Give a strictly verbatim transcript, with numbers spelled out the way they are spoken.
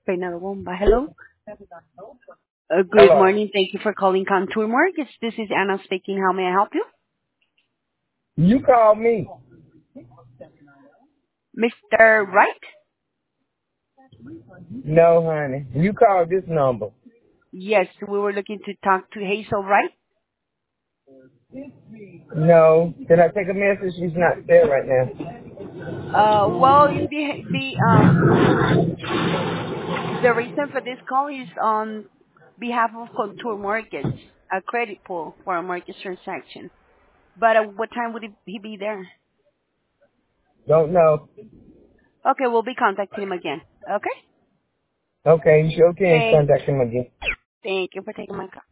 Peinado Bomba. Hello. Uh, good Hello. morning. Thank you for calling Contour Mortgage. This is Anna speaking. How may I help you? You called me. Mister Wright? No, honey. You called this number. Yes, we were looking to talk to Hazel Wright. No. Did I take a message? She's not there right now. Uh, well, the, the, um, the reason for this call is on behalf of Contour Mortgage, a credit pool for a mortgage transaction. But at what time would he be there? Don't know. Okay, we'll be contacting him again. Okay? Okay, you sure can Thank, contact him again. thank you for taking my call.